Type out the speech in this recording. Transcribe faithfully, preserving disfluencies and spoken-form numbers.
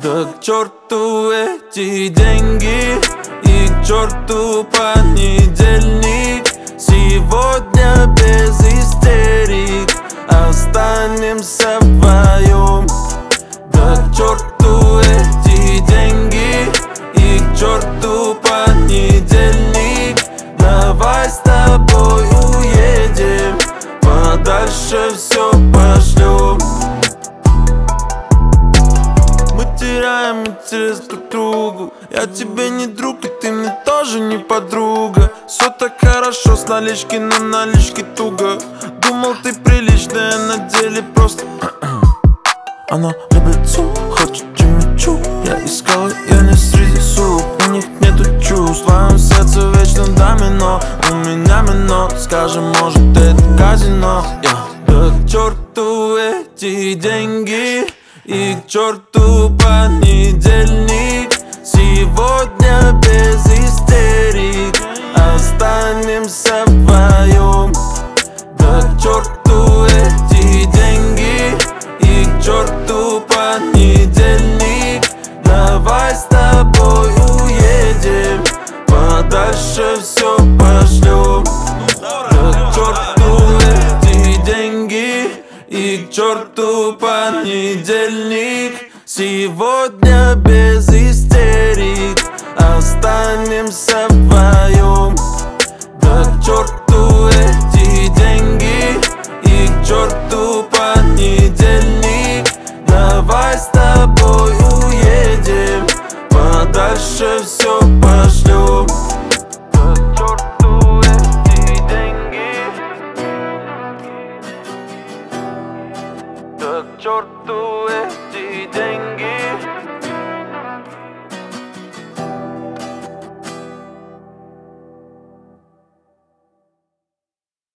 Да к черту эти деньги и к черту понедельник. Сегодня без истерик останемся вдвоем. Да к черту эти деньги и к черту понедельник. Давай с тобой уедем, подальше все пошлем. Мы теряем интерес друг к другу. Я тебе не друг, и ты мне тоже не подруга. Все так хорошо с налички, но налички туго. Думал, ты приличная, на деле просто она любит суп, хочет чимичу. Я искал ее не среди суп, у них нету чувств. В твоем сердце вечно домино, у меня мино. Скажем, может это казино, yeah. Да к черту эти деньги и к черту понедельник. Сегодня без истерик останемся вдвоем. Да к черту эти деньги и к черту понедельник. Давай с тобой уедем, подальше все пошлем. Да к черту эти деньги и к черту понедельник. Сегодня без истерик останемся вдвоем. Да к черту эти деньги и к черту понедельник. Давай с тобой уедем, подальше все пошлем. Да к черту эти деньги, да к черту эти деньги.